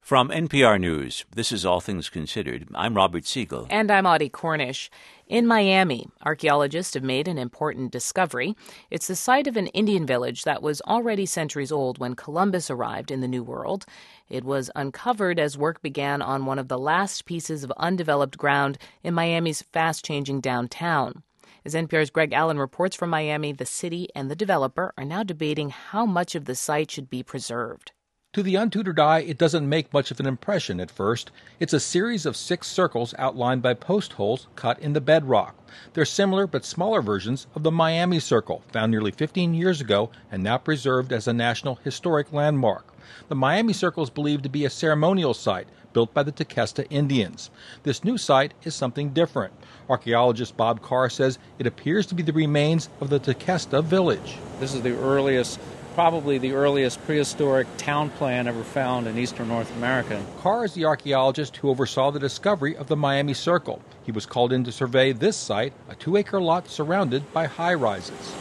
From NPR News, this is All Things Considered. I'm Robert Siegel. And I'm Audie Cornish. In Miami, archaeologists have made an important discovery. It's the site of an Indian village that was already centuries old when Columbus arrived in the New World. It was uncovered as work began on one of the last pieces of undeveloped ground in Miami's fast-changing downtown. As NPR's Greg Allen reports from Miami, the city and the developer are now debating how much of the site should be preserved. To the untutored eye, it doesn't make much of an impression at first. It's a series of 6 circles outlined by post holes cut in the bedrock. They're similar but smaller versions of the Miami Circle, found nearly 15 years ago and now preserved as a National Historic Landmark. The Miami Circle is believed to be a ceremonial site built by the Tequesta Indians. This new site is something different. Archaeologist Bob Carr says it appears to be the remains of the Tequesta village. This is probably the earliest prehistoric town plan ever found in eastern North America. Carr is the archaeologist who oversaw the discovery of the Miami Circle. He was called in to survey this site, a 2-acre lot surrounded by high-rises.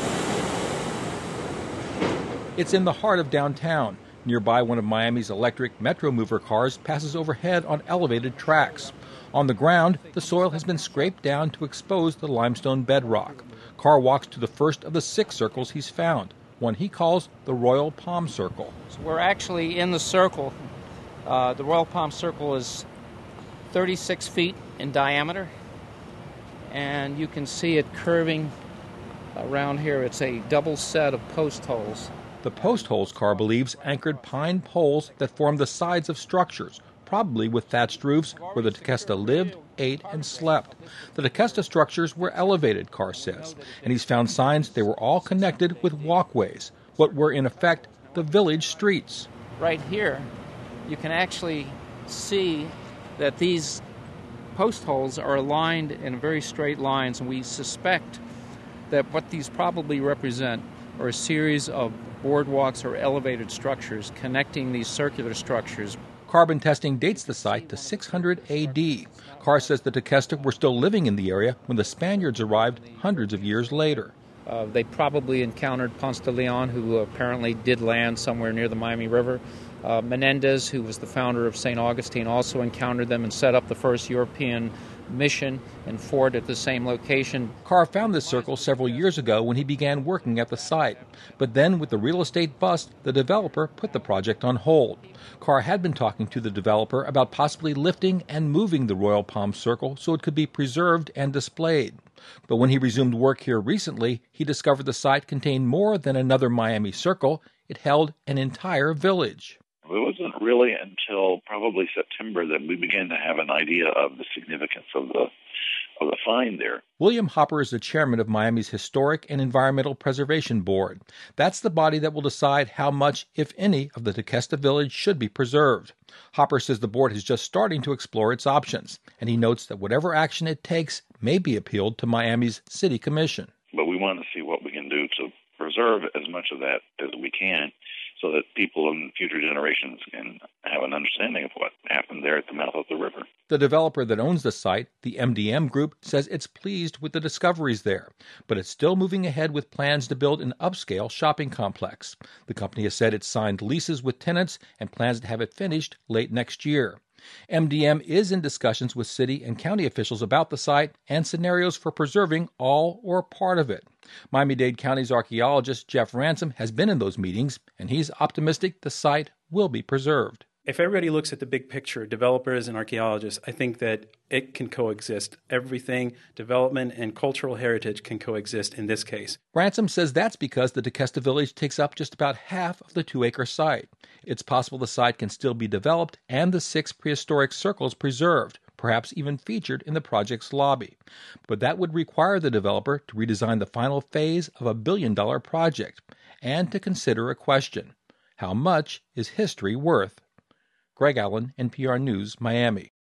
It's in the heart of downtown. Nearby, one of Miami's electric Metro Mover cars passes overhead on elevated tracks. On the ground, the soil has been scraped down to expose the limestone bedrock. Carr walks to the first of the 6 circles he's found, one he calls the Royal Palm Circle. So we're actually in the circle. The Royal Palm Circle is 36 feet in diameter, and you can see it curving around here. It's a double set of post holes. The post holes, Carr believes, anchored pine poles that form the sides of structures, probably with thatched roofs where the Tequesta lived, ate, and slept. The Tequesta structures were elevated, Carr says, and he's found signs they were all connected with walkways, what were in effect the village streets. Right here, you can actually see that these post holes are aligned in very straight lines, and we suspect that what these probably represent are a series of boardwalks or elevated structures connecting these circular structures. Carbon testing dates the site to 600 A.D. Carr says the Tequesta were still living in the area when the Spaniards arrived hundreds of years later. They probably encountered Ponce de Leon, who apparently did land somewhere near the Miami River. Menendez, who was the founder of St. Augustine, also encountered them and set up the first European mission and fort at the same location. Carr found this circle several years ago when he began working at the site. But then, with the real estate bust, the developer put the project on hold. Carr had been talking to the developer about possibly lifting and moving the Royal Palm Circle so it could be preserved and displayed. But when he resumed work here recently, he discovered the site contained more than another Miami Circle. It held an entire village. It wasn't really until probably September that we began to have an idea of the significance of the find there. William Hopper is the chairman of Miami's Historic and Environmental Preservation Board. That's the body that will decide how much, if any, of the Tequesta village should be preserved. Hopper says the board is just starting to explore its options, and he notes that whatever action it takes may be appealed to Miami's City Commission. But we want to see what we can do to preserve as much of that as we can, so that people in future generations can have an understanding of what happened there at the mouth of the river. The developer that owns the site, the MDM Group, says it's pleased with the discoveries there, but it's still moving ahead with plans to build an upscale shopping complex. The company has said it's signed leases with tenants and plans to have it finished late next year. MDM is in discussions with city and county officials about the site and scenarios for preserving all or part of it. Miami-Dade County's archaeologist Jeff Ransom has been in those meetings, and he's optimistic the site will be preserved. If everybody looks at the big picture, developers and archaeologists, I think that it can coexist. Everything, development and cultural heritage can coexist in this case. Ransom says that's because the Tequesta village takes up just about half of the 2-acre site. It's possible the site can still be developed and the 6 prehistoric circles preserved, perhaps even featured in the project's lobby. But that would require the developer to redesign the final phase of a billion-dollar project and to consider a question: how much is history worth? Greg Allen, NPR News, Miami.